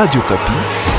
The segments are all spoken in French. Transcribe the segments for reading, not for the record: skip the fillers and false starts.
Radio Kapi.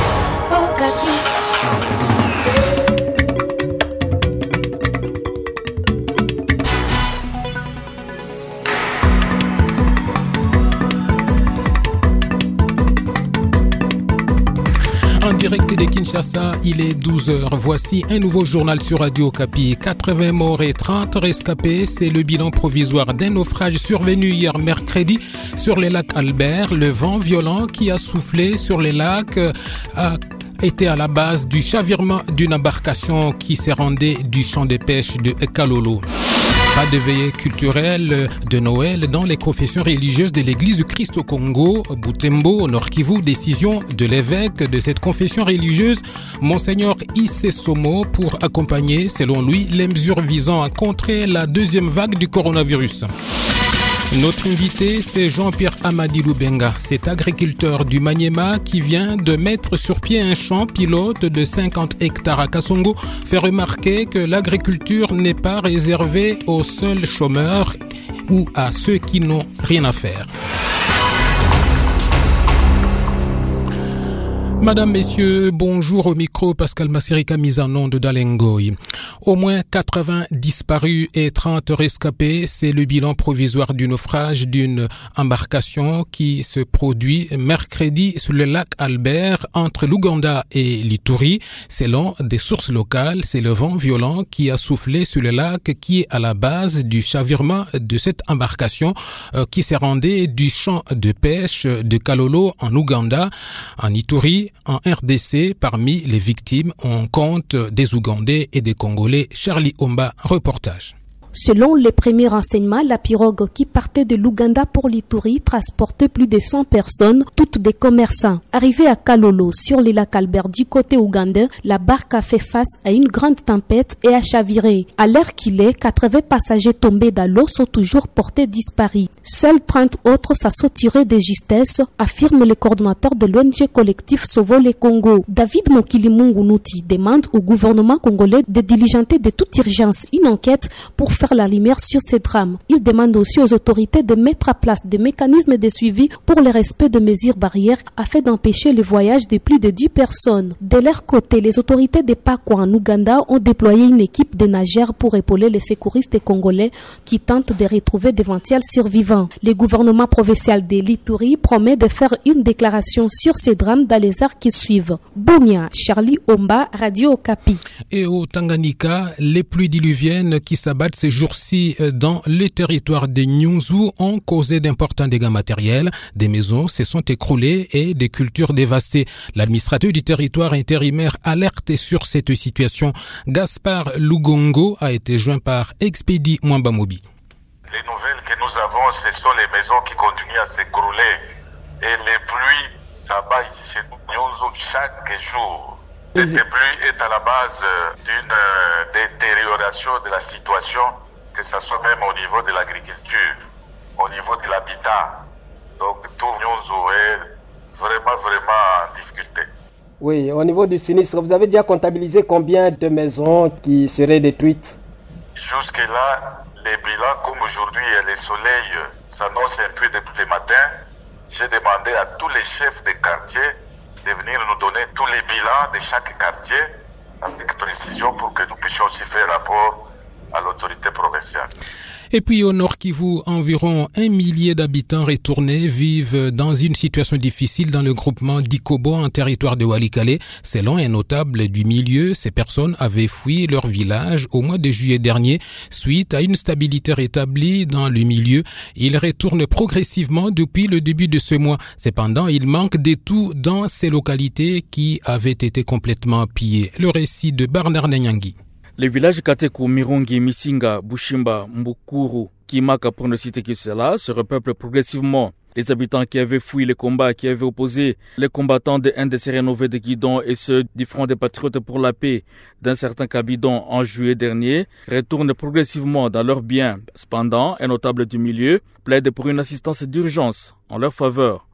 En direct de Kinshasa, il est 12h. Voici un nouveau journal sur Radio Kapi. 80 morts et 30 rescapés. C'est le bilan provisoire d'un naufrage survenu hier mercredi sur les lacs Albert. Le vent violent qui a soufflé sur les lacs a été à la base du chavirement d'une embarcation qui s'est rendue du champ de pêche de Kalolo. Pas de veillée culturelle de Noël dans les confessions religieuses de l'église du Christ au Congo, Butembo, au Nord Kivu. Décision de l'évêque de cette confession religieuse, Monseigneur Issé Somo, pour accompagner, selon lui, les mesures visant à contrer la deuxième vague du coronavirus. Notre invité, c'est Jean-Pierre Amadi Lubenga. Cet agriculteur du Maniema qui vient de mettre sur pied un champ pilote de 50 hectares à Kasongo fait remarquer que l'agriculture n'est pas réservée aux seuls chômeurs ou à ceux qui n'ont rien à faire. Madame, Messieurs, bonjour au micro, Pascal Massirika, mise en onde d'Alengoy. Au moins 80 disparus et 30 rescapés, c'est le bilan provisoire du naufrage d'une embarcation qui se produit mercredi sur le lac Albert entre l'Ouganda et l'Ituri. Selon des sources locales, c'est le vent violent qui a soufflé sur le lac qui est à la base du chavirement de cette embarcation qui s'est rendue du champ de pêche de Kalolo en Ouganda, en Ituri. En RDC, parmi les victimes, on compte des Ougandais et des Congolais. Charlie Omba, reportage. Selon les premiers renseignements, la pirogue qui partait de l'Ouganda pour l'Ituri transportait plus de 100 personnes, toutes des commerçants. Arrivée à Kalolo, sur les lacs Albert du côté ougandais, la barque a fait face à une grande tempête et a chaviré. À l'heure qu'il est, 80 passagers tombés dans l'eau sont toujours portés disparus. Seuls 30 autres s'assoient tirés de justesse, affirme le coordonnateur de l'ONG collectif Sauvons le Congo. David Mokilimungunuti demande au gouvernement congolais de diligenter de toute urgence une enquête pour faire la lumière sur ces drames. Il demande aussi aux autorités de mettre en place des mécanismes de suivi pour le respect de mesures barrières afin d'empêcher le voyage de plus de 10 personnes. De leur côté, les autorités de Pakwa en Ouganda ont déployé une équipe de nageurs pour épauler les secouristes congolais qui tentent de retrouver d'éventuels survivants. Le gouvernement provincial de l'Ituri promet de faire une déclaration sur ces drames dans les heures qui suivent. Bunia, Charlie Omba, Radio Okapi. Et au Tanganyika, les pluies diluviennes qui s'abattent ces jours-ci dans le territoire de Nyunzu ont causé d'importants dégâts matériels. Des maisons se sont écroulées et des cultures dévastées. L'administrateur du territoire intérimaire alerte sur cette situation. Gaspard Lugongo a été joint par Expédie Mwambamobi. Les nouvelles que nous avons, ce sont les maisons qui continuent à s'écrouler. Et les pluies s'abattent ici chez Nyunzu chaque jour. Cette pluie est à la base d'une détérioration de la situation, que ce soit même au niveau de l'agriculture, au niveau de l'habitat. Donc tout Nyunzu est vraiment en difficulté. Oui, au niveau du sinistre, vous avez déjà comptabilisé combien de maisons qui seraient détruites? Jusque-là, les bilans, comme aujourd'hui le soleil s'annonce un peu depuis le matin, j'ai demandé à tous les chefs de quartier de venir nous donner tous les bilans de chaque quartier avec précision pour que nous puissions aussi faire rapport à l'autorité provinciale. Et puis au Nord Kivu, environ 1 millier d'habitants retournés vivent dans une situation difficile dans le groupement d'Ikobo en territoire de Walikale. Selon un notable du milieu, ces personnes avaient fui leur village au mois de juillet dernier suite à une stabilité rétablie dans le milieu. Ils retournent progressivement depuis le début de ce mois. Cependant, il manque de tout dans ces localités qui avaient été complètement pillées. Le récit de Bernard Nyangi. Les villages Kateku, Mirongi, Misinga, Bushimba, Mbukuru, Kimaka pour ne citer que cela, se repeuplent progressivement. Les habitants qui avaient fui les combats, qui avaient opposé les combattants de NDC rénové de Guidon et ceux du Front des Patriotes pour la paix d'un certain Cabidon en juillet dernier, retournent progressivement dans leurs biens. Cependant, un notable du milieu plaide pour une assistance d'urgence en leur faveur.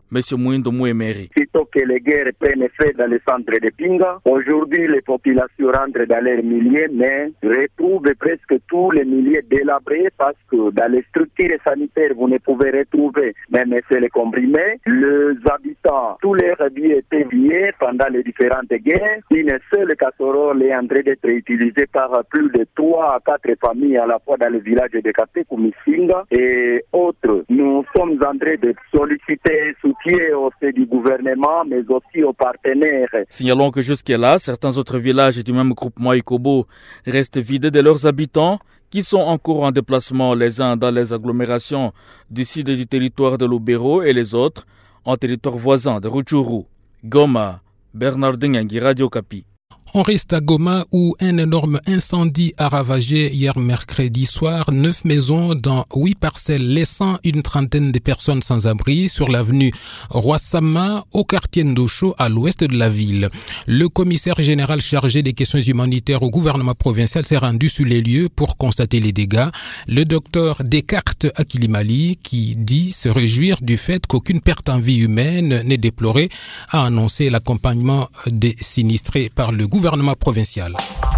M. Mouindo Mouemeri. Sitôt que les guerres prennent effet dans le centre de Pinga, aujourd'hui les populations rentrent dans leurs milliers, mais retrouvent presque tous les milliers délabrés parce que dans les structures sanitaires, vous ne pouvez retrouver même les comprimés. Les habitants, tous leurs billets étaient liés pendant les différentes guerres. Une seule casserole est en train d'être utilisée par plus de 3 à 4 familles à la fois dans le village de Katekou, Misinga et autres. Nous sommes en train de solliciter soutien au sein du gouvernement, mais aussi aux partenaires. Signalons que jusque-là, certains autres villages du même groupement Ikobo restent vidés de leurs habitants qui sont encore en déplacement, les uns dans les agglomérations du sud du territoire de Lubero et les autres en territoire voisin de Rutshuru. Goma, Bernardin Yangi, Radio Kapi. On reste à Goma où un énorme incendie a ravagé hier mercredi soir 9 maisons dans 8 parcelles, laissant une trentaine de personnes sans abri sur l'avenue Roi-Sama au quartier Ndosho à l'ouest de la ville. Le commissaire général chargé des questions humanitaires au gouvernement provincial s'est rendu sur les lieux pour constater les dégâts. Le docteur Descartes Akilimali, qui dit se réjouir du fait qu'aucune perte en vie humaine n'est déplorée, a annoncé l'accompagnement des sinistrés par le gouvernement provincial.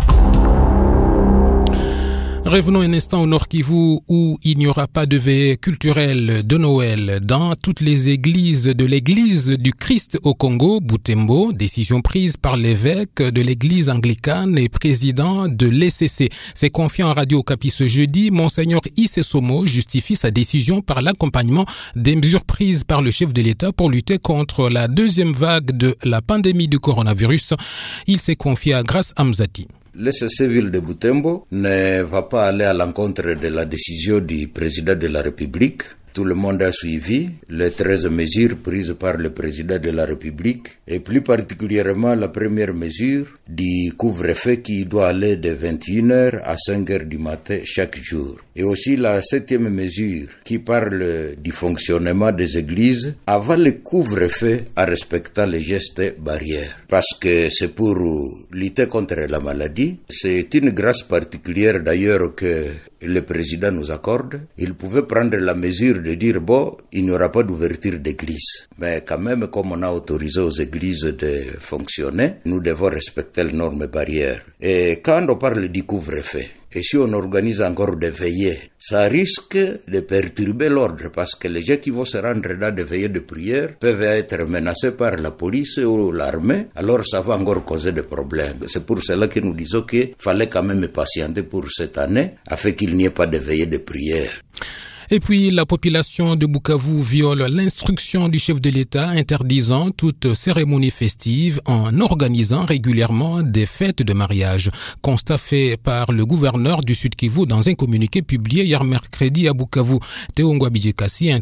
Revenons un instant au Nord Kivu où il n'y aura pas de veillée culturelle de Noël dans toutes les églises de l'église du Christ au Congo, Butembo, décision prise par l'évêque de l'église anglicane et président de l'ECC. C'est confié en Radio Okapi ce jeudi. Monseigneur Issé Somo justifie sa décision par l'accompagnement des mesures prises par le chef de l'État pour lutter contre la deuxième vague de la pandémie du coronavirus. Il s'est confié à Grace Hamzati. L'ECC Ville de Butembo ne va pas aller à l'encontre de la décision du président de la République. Tout le monde a suivi les 13 mesures prises par le président de la République et plus particulièrement la première mesure du couvre-feu qui doit aller de 21h à 5h du matin chaque jour. Et aussi la 7e mesure qui parle du fonctionnement des églises avant le couvre-feu en respectant les gestes barrières. Parce que c'est pour lutter contre la maladie. C'est une grâce particulière d'ailleurs que le président nous accorde. Il pouvait prendre la mesure de dire bon, il n'y aura pas d'ouverture d'église. Mais quand même, comme on a autorisé aux églises de fonctionner, nous devons respecter les normes barrières. Et quand on parle du couvre-feu, et si on organise encore des veillées, ça risque de perturber l'ordre parce que les gens qui vont se rendre dans des veillées de prière peuvent être menacés par la police ou l'armée, alors ça va encore causer des problèmes. C'est pour cela que nous disons qu'il fallait quand même patienter pour cette année afin qu'il n'y ait pas de veillées de prière. Et puis, la population de Bukavu viole l'instruction du chef de l'État interdisant toute cérémonie festive en organisant régulièrement des fêtes de mariage. Constat fait par le gouverneur du Sud Kivu dans un communiqué publié hier mercredi à Bukavu. Théo Ngwabidjekasi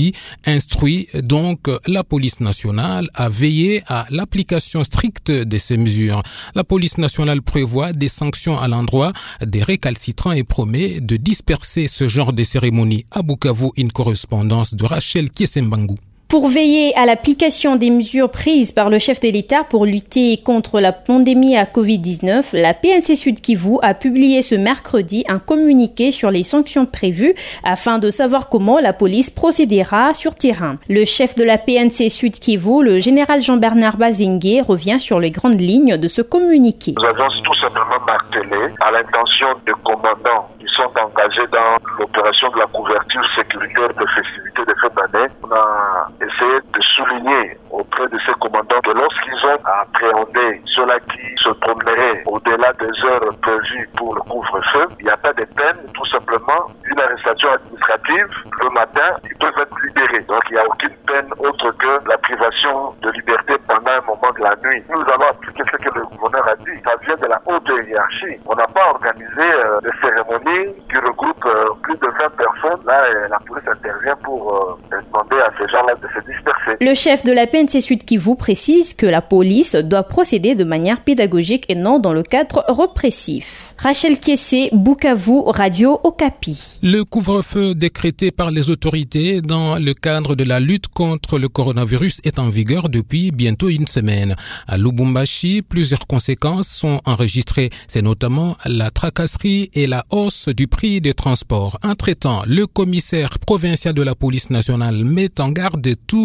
instruit donc la police nationale à veiller à l'application stricte de ces mesures. La police nationale prévoit des sanctions à l'endroit des récalcitrants et promet de disperser ce genre de cérémonies. À Bukavu, une correspondance de Rachel Kiesembangu. Pour veiller à l'application des mesures prises par le chef de l'État pour lutter contre la pandémie à Covid-19, la PNC Sud Kivu a publié ce mercredi un communiqué sur les sanctions prévues afin de savoir comment la police procédera sur terrain. Le chef de la PNC Sud Kivu, le général Jean-Bernard Bazengue, revient sur les grandes lignes de ce communiqué. Nous avons tout simplement martelé à l'intention des commandants qui sont engagés dans l'opération de la couverture sécuritaire des festivités de fin d'année. On a essayé de souligner auprès de ces commandants que lorsqu'ils ont appréhendé ceux-là qui se promeneraient au-delà des heures prévues pour le couvre-feu, il n'y a pas de peine, tout simplement une arrestation administrative. Le matin, ils peuvent être libérés. Donc il n'y a aucune peine autre que la privation de liberté pendant un moment de la nuit. Nous allons appliquer ce que le gouverneur a dit. Ça vient de la haute hiérarchie. On n'a pas organisé des cérémonies qui regroupent plus de 20 personnes. Là, la police intervient pour demander à ces gens-là de se disperser. Le chef de la PNC Sud Kivu précise que la police doit procéder de manière pédagogique et non dans le cadre répressif. Rachel Kiessé, Bukavu, Radio Okapi. Le couvre-feu décrété par les autorités dans le cadre de la lutte contre le coronavirus est en vigueur depuis bientôt une semaine. À Lubumbashi, plusieurs conséquences sont enregistrées. C'est notamment la tracasserie et la hausse du prix des transports. Entre-temps, le commissaire provincial de la police nationale met en garde tous les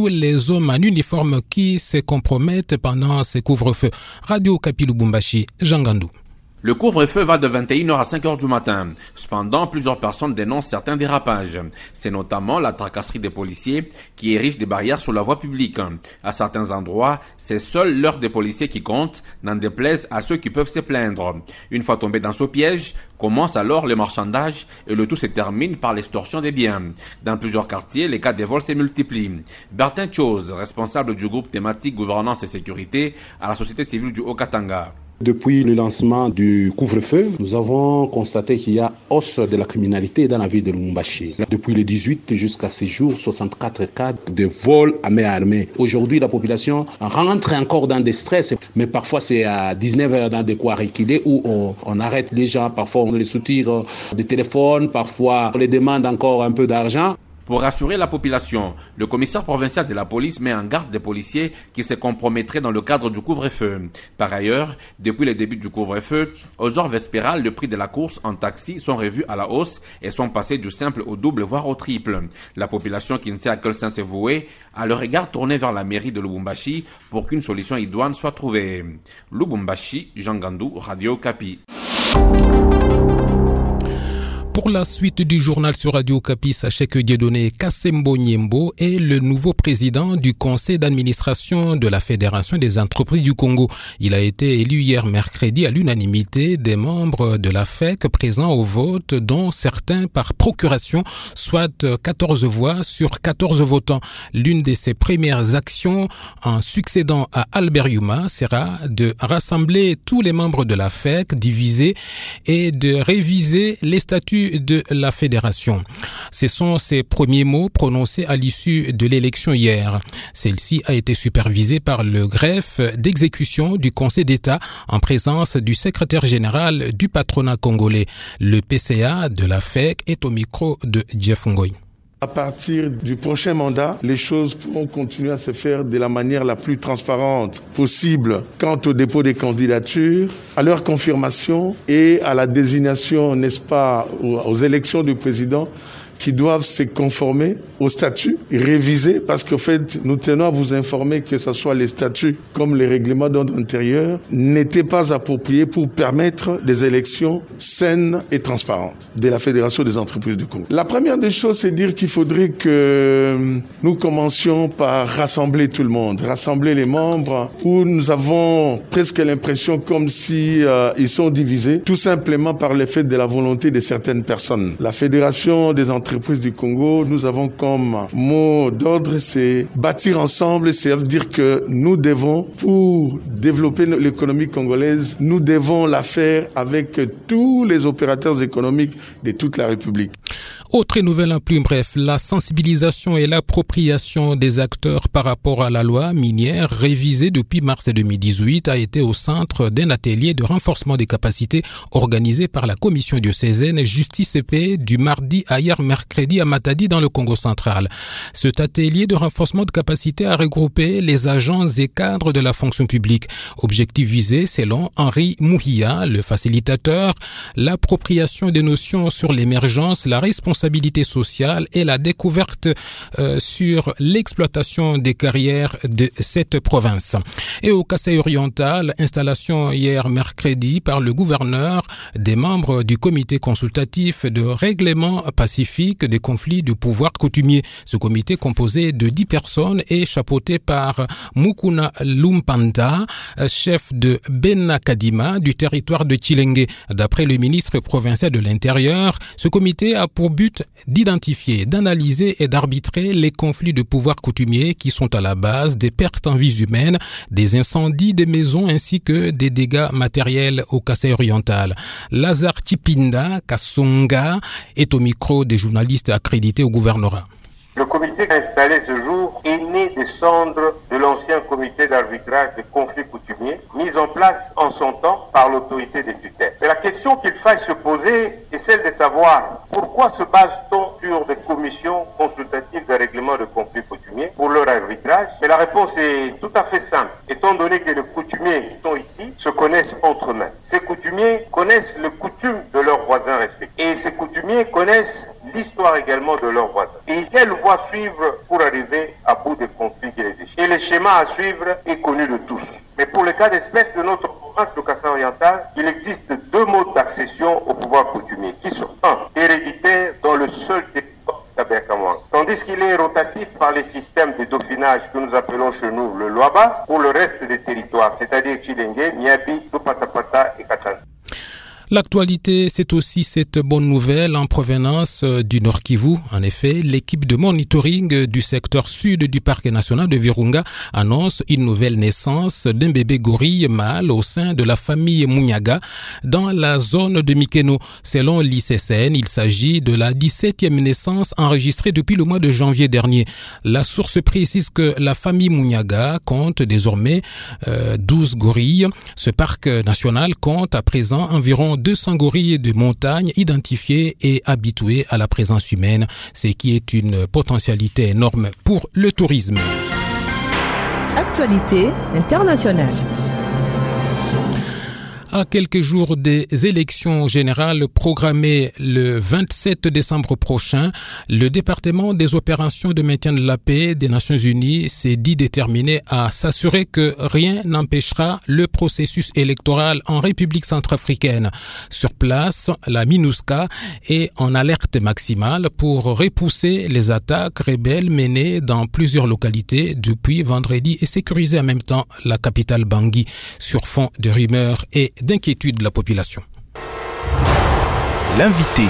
des hommes en uniforme qui se compromettent pendant ces couvre-feux. Radio Okapi Lubumbashi, Jean Gandou. Le couvre-feu va de 21h à 5h du matin. Cependant, plusieurs personnes dénoncent certains dérapages. C'est notamment la tracasserie des policiers qui érigent des barrières sur la voie publique. À certains endroits, c'est seule l'heure des policiers qui compte, n'en déplaise à ceux qui peuvent se plaindre. Une fois tombés dans ce piège, commence alors le marchandage et le tout se termine par l'extorsion des biens. Dans plusieurs quartiers, les cas de vol se multiplient. Bertin Chose, responsable du groupe thématique gouvernance et sécurité à la société civile du Haut-Katanga. Depuis le lancement du couvre-feu, nous avons constaté qu'il y a hausse de la criminalité dans la ville de Lubumbashi. Depuis le 18 jusqu'à ces jours, 64 cas de vols à main armée. Aujourd'hui, la population rentre encore dans des stress, mais parfois c'est à 19h dans des coins reculés où on arrête les gens, parfois on les soutire des téléphones, parfois on les demande encore un peu d'argent. Pour rassurer la population, le commissaire provincial de la police met en garde des policiers qui se compromettraient dans le cadre du couvre-feu. Par ailleurs, depuis le début du couvre-feu, aux heures vespérales, le prix de la course en taxi sont revus à la hausse et sont passés du simple au double, voire au triple. La population qui ne sait à quel sens se vouer a le regard tourné vers la mairie de Lubumbashi pour qu'une solution idoine soit trouvée. Lubumbashi, Jean Gandou, Radio Okapi. Pour la suite du journal sur Radio Okapi, sachez que Dieudonné Kassembo Nyembo est le nouveau président du conseil d'administration de la Fédération des entreprises du Congo. Il a été élu hier mercredi à l'unanimité des membres de la FEC présents au vote, dont certains par procuration, soit 14 voix sur 14 votants. L'une de ses premières actions en succédant à Albert Yuma sera de rassembler tous les membres de la FEC divisés et de réviser les statuts de la fédération. Ce sont ses premiers mots prononcés à l'issue de l'élection hier. Celle-ci a été supervisée par le greffe d'exécution du Conseil d'État en présence du secrétaire général du patronat congolais. Le PCA de la FEC est au micro de Jeff Ngoy. À partir du prochain mandat, les choses pourront continuer à se faire de la manière la plus transparente possible quant au dépôt des candidatures, à leur confirmation et à la désignation, n'est-ce pas, aux élections du président qui doivent se conformer aux statuts, réviser, parce qu'en fait, nous tenons à vous informer que ce soit les statuts comme les règlements d'ordre intérieur n'étaient pas appropriés pour permettre des élections saines et transparentes de la Fédération des entreprises du Congo. La première des choses, c'est dire qu'il faudrait que nous commencions par rassembler tout le monde, rassembler les membres, où nous avons presque l'impression comme si ils sont divisés, tout simplement par l'effet de la volonté de certaines personnes. La Fédération des entreprises du Congo, nous avons comme mot d'ordre, c'est bâtir ensemble, c'est dire que nous devons, pour développer l'économie congolaise, nous devons la faire avec tous les opérateurs économiques de toute la République. Autre nouvelle en plus bref, la sensibilisation et l'appropriation des acteurs par rapport à la loi minière révisée depuis mars 2018 a été au centre d'un atelier de renforcement des capacités organisé par la commission diocésaine Justice et Paix du mardi à hier mercredi à Matadi dans le Congo central. Cet atelier de renforcement de capacités a regroupé les agents et cadres de la fonction publique. Objectif visé, selon Henri Mouhia, le facilitateur, l'appropriation des notions sur l'émergence, la responsabilité sociale et la découverte sur l'exploitation des carrières de cette province. Et au Kasaï oriental, installation hier mercredi par le gouverneur des membres du comité consultatif de règlement pacifique des conflits de pouvoir coutumier. Ce comité composé de 10 personnes est chapeauté par Mukuna Lumpanda, chef de Bena Kadima du territoire de Chilenge. D'après le ministre provincial de l'Intérieur, ce comité a pour but d'identifier, d'analyser et d'arbitrer les conflits de pouvoir coutumiers qui sont à la base des pertes en vies humaines, des incendies des maisons ainsi que des dégâts matériels au Kasaï oriental. Lazare Chipinda Kassonga est au micro des journalistes accrédités au gouvernorat. Le comité installé ce jour est né des cendres de l'ancien comité d'arbitrage des conflits coutumiers, mis en place en son temps par l'autorité des tutelles. Mais la question qu'il faille se poser est celle de savoir pourquoi se base-t-on sur des commissions consultatives de règlement de conflits coutumiers pour leur arbitrage. Mais la réponse est tout à fait simple, étant donné que les coutumiers qui sont ici se connaissent entre eux-mêmes. Ces coutumiers connaissent les coutumes de leurs voisins respectifs. Et ces coutumiers connaissent d'histoire également de leurs voisins. Et quelle voie suivre pour arriver à bout des conflits qui les déchirent. Et le schéma à suivre est connu de tous. Mais pour le cas d'espèce de notre province, le Kassaï oriental, il existe 2 modes d'accession au pouvoir coutumier qui sont 1. héréditaire dans le seul territoire Taberkamouang, tandis qu'il est rotatif par les systèmes de dauphinage que nous appelons chez nous le Luaba pour le reste des territoires, c'est-à-dire Chilenge, Niabi, Lupatapata et Katanga. L'actualité, c'est aussi cette bonne nouvelle en provenance du Nord Kivu. En effet, l'équipe de monitoring du secteur sud du parc national de Virunga annonce une nouvelle naissance d'un bébé gorille mâle au sein de la famille Munyaga dans la zone de Mikeno. Selon l'ICCN, il s'agit de la 17e naissance enregistrée depuis le mois de janvier dernier. La source précise que la famille Munyaga compte désormais 12 gorilles. Ce parc national compte à présent environ 200 gorilles de montagne identifiés et habitués à la présence humaine, ce qui est une potentialité énorme pour le tourisme. Actualité internationale. À quelques jours des élections générales programmées le 27 décembre prochain, le département des opérations de maintien de la paix des Nations Unies s'est dit déterminé à s'assurer que rien n'empêchera le processus électoral en République centrafricaine. Sur place, la MINUSCA est en alerte maximale pour repousser les attaques rebelles menées dans plusieurs localités depuis vendredi et sécuriser en même temps la capitale Bangui sur fond de rumeurs et d'inquiétude de la population. L'invité.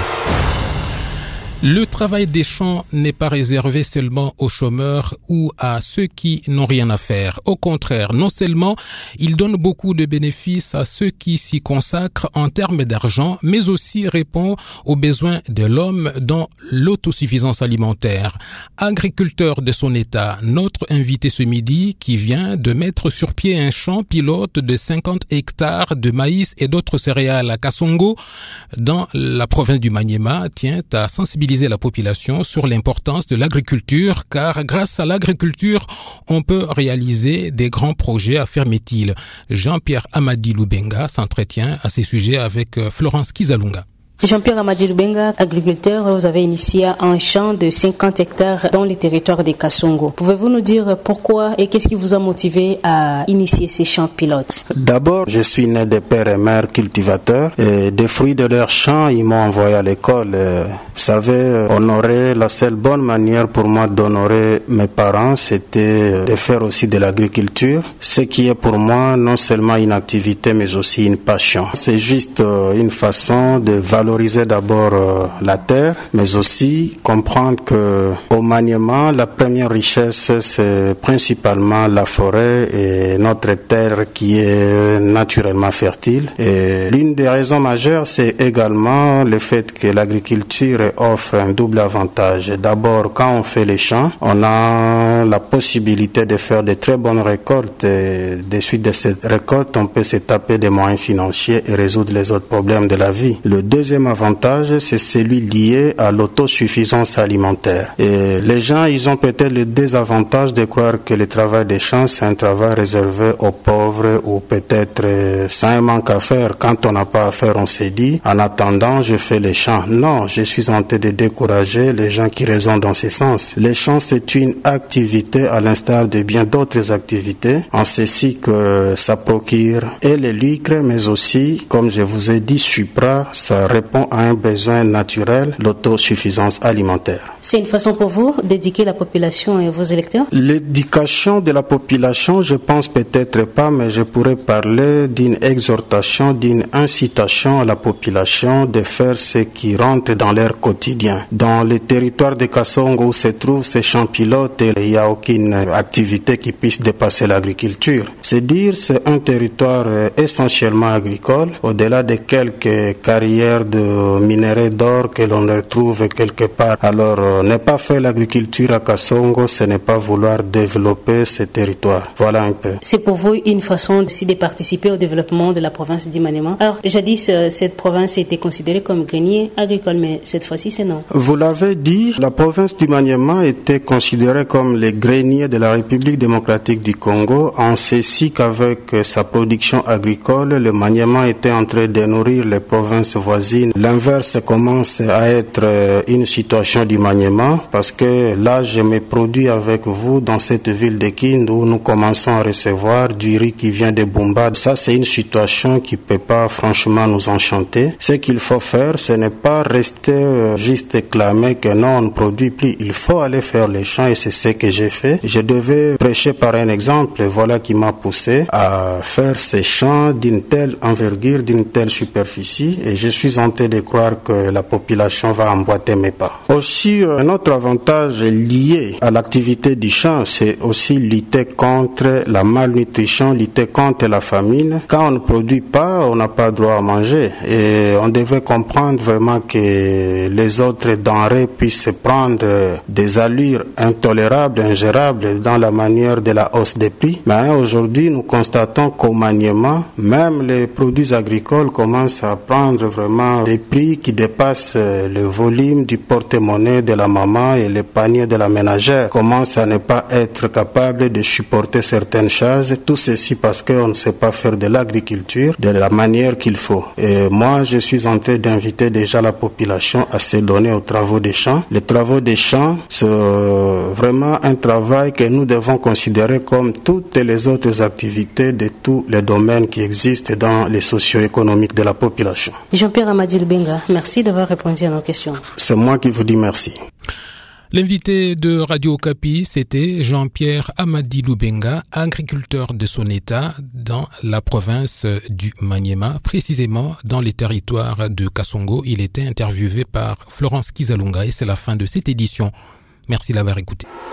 Le travail des champs n'est pas réservé seulement aux chômeurs ou à ceux qui n'ont rien à faire. Au contraire, non seulement il donne beaucoup de bénéfices à ceux qui s'y consacrent en termes d'argent, mais aussi répond aux besoins de l'homme dans l'autosuffisance alimentaire. Agriculteur de son état, notre invité ce midi, qui vient de mettre sur pied un champ pilote de 50 hectares de maïs et d'autres céréales à Kasongo, dans la province du Maniema, tient à sensibiliser la population sur l'importance de l'agriculture, car grâce à l'agriculture, on peut réaliser des grands projets, affirme-t-il. Jean-Pierre Amadi Lubenga s'entretient à ces sujets avec Florence Kizalunga. Jean-Pierre Amadi Lubenga, agriculteur, vous avez initié un champ de 50 hectares dans le territoire de Kasongo. Pouvez-vous nous dire pourquoi et qu'est-ce qui vous a motivé à initier ces champs pilotes? D'abord, je suis né de père et mère cultivateurs et des fruits de leur champ, ils m'ont envoyé à l'école. Vous savez, honorer, la seule bonne manière pour moi d'honorer mes parents, c'était de faire aussi de l'agriculture, ce qui est pour moi non seulement une activité mais aussi une passion. C'est juste une façon de valoriser d'abord la terre, mais aussi comprendre que au Maniema, la première richesse, c'est principalement la forêt et notre terre qui est naturellement fertile. Et l'une des raisons majeures, c'est également le fait que l'agriculture offre un double avantage. D'abord, quand on fait les champs, on a la possibilité de faire de très bonnes récoltes. Et de suite de cette récolte, on peut se taper des moyens financiers et résoudre les autres problèmes de la vie. Le deuxième avantage, c'est celui lié à l'autosuffisance alimentaire. Et les gens, ils ont peut-être le désavantage de croire que le travail des champs, c'est un travail réservé aux pauvres ou peut-être sans un manque à faire. Quand on n'a pas à faire, on s'est dit, en attendant, je fais les champs. Non, je suis en train de décourager les gens qui raisonnent dans ce sens. Les champs, c'est une activité à l'instar de bien d'autres activités. En ceci que ça procure et les lucres, mais aussi, comme je vous ai dit, supra, ça répond à un besoin naturel, l'autosuffisance alimentaire. C'est une façon pour vous d'éduquer la population et vos électeurs? L'éducation de la population, je pense peut-être pas, mais je pourrais parler d'une exhortation, d'une incitation à la population de faire ce qui rentre dans leur quotidien. Dans le territoire de Kasongo où se trouvent ces champs pilotes, il n'y a aucune activité qui puisse dépasser l'agriculture. C'est dire, c'est un territoire essentiellement agricole, au-delà de quelques carrières de minerais d'or que l'on retrouve quelque part. Alors, ne pas faire l'agriculture à Kasongo, ce n'est pas vouloir développer ce territoire. Voilà un peu. C'est pour vous une façon aussi de participer au développement de la province du Maniema. Alors, jadis, cette province était considérée comme grenier agricole, mais cette fois-ci, c'est non. Vous l'avez dit, la province du Maniema était considérée comme le grenier de la République démocratique du Congo, en ceci qu'avec sa production agricole, le Maniema était en train de nourrir les provinces voisines aujourd'hui, l'inverse commence à être une situation du maniement parce que là, je me produis avec vous dans cette ville de Kindu où nous commençons à recevoir du riz qui vient de Bumba. Ça, c'est une situation qui peut pas franchement nous enchanter. Ce qu'il faut faire, ce n'est pas rester juste clamer que non, on ne produit plus. Il faut aller faire les champs et c'est ce que j'ai fait. Je devais prêcher par un exemple, voilà qui m'a poussé à faire ces champs d'une telle envergure, d'une telle superficie et je suis en train de croire que la population va emboîter mes pas. Aussi, un autre avantage lié à l'activité du champ, c'est aussi lutter contre la malnutrition, lutter contre la famine. Quand on ne produit pas, on n'a pas droit à manger et on devait comprendre vraiment que les autres denrées puissent prendre des allures intolérables, ingérables dans la manière de la hausse des prix. Mais aujourd'hui, nous constatons qu'au maniement, même les produits agricoles commencent à prendre vraiment des prix qui dépassent le volume du porte-monnaie de la maman et le panier de la ménagère. Commencent à ne pas être capables de supporter certaines choses. Tout ceci parce qu'on ne sait pas faire de l'agriculture de la manière qu'il faut. Et moi, je suis en train d'inviter déjà la population à se donner aux travaux des champs. Les travaux des champs, c'est vraiment un travail que nous devons considérer comme toutes les autres activités de tous les domaines qui existent dans les socio-économiques de la population. Jean-Pierre Amadi Lubenga, merci d'avoir répondu à nos questions. C'est moi qui vous dis merci. L'invité de Radio Okapi, c'était Jean-Pierre Amadi Lubenga, agriculteur de son état dans la province du Maniema, précisément dans les territoires de Kasongo. Il était interviewé par Florence Kizalunga et c'est la fin de cette édition. Merci d'avoir écouté.